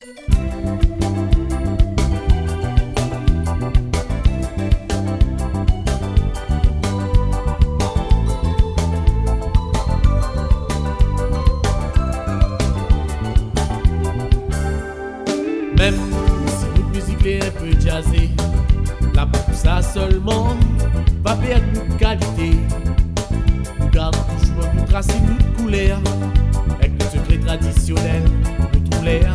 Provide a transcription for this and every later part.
Même si notre musique est un peu jazzée, la pour ça seulement va perdre notre qualité. Nous gardons toujours notre racine, notre couleur, avec notre secret traditionnel, notre couleur.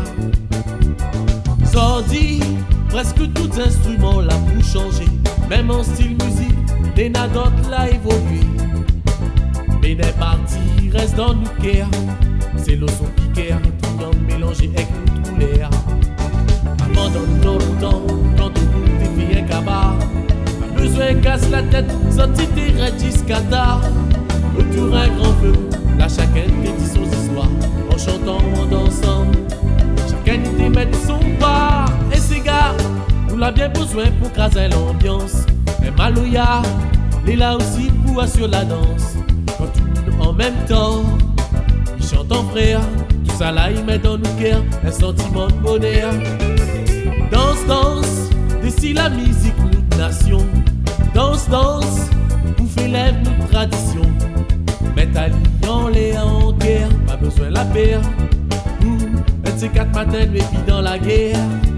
Sordi, presque tous les instruments là pour changer, même en style musique, des d'autres là évolué. Mais les parties restent dans nos cœurs, c'est le son piqueur, tout en mélangé avec notre couleur. Pendant longtemps, quand tout le monde fait un cabas, pas besoin de casse la tête, sorti tes raids jusqu'à tard. Autour un grand feu, là chacun te dit son histoire, en chantant, en dansant. Chacun te met son part, et ces gars, nous l'a bien besoin pour craser l'ambiance. Mais Maloya, il est là aussi pour assurer la danse. Quand tout le monde en même temps, il chante en frère, tout ça là il met dans nos cœurs un sentiment de bonheur. Danse, danse, d'ici la musique, notre nation. Danse, danse, pour faire lève notre tradition. Mets ta ligne en l'air en guerre, pas besoin de la paire. Un de ces 4 matins, nous et puis dans la guerre.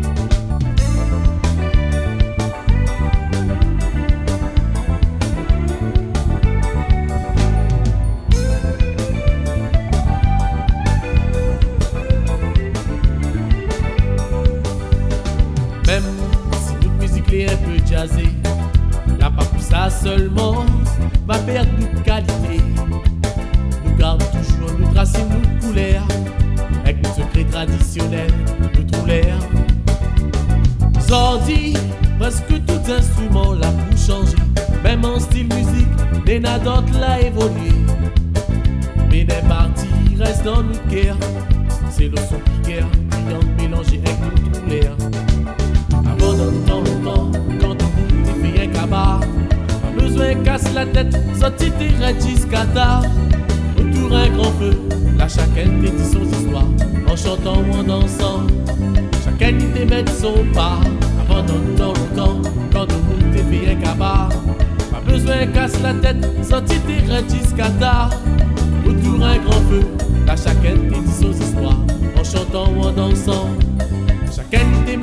Même si notre musique est un peu jazzée, la pas pour ça seulement va perdre notre qualité. Nous gardons toujours notre racine, notre couleur, avec notre secret traditionnel, notre couleur. Sordi, presque tous les instruments là pour changer, même en style musique, des d'autres là évolué. Mais les parties restent dans notre cœur, c'est le son piqueur, brillant mélangé avec notre couleur. Avant dans longtemps, quand tout le monde fait un cabas, pas besoin de casse la tête, sorti tes raids jusqu'à tard. Autour un grand feu, là chacun te dit son histoire, en chantant ou en dansant. Chacun te met son pas. Avant dans longtemps, quand tout le monde fait un cabas, pas besoin de casse la tête, sorti tes raids jusqu'à tard. Autour un grand feu, là chacun te dit son histoire, en chantant ou en dansant. Chacun te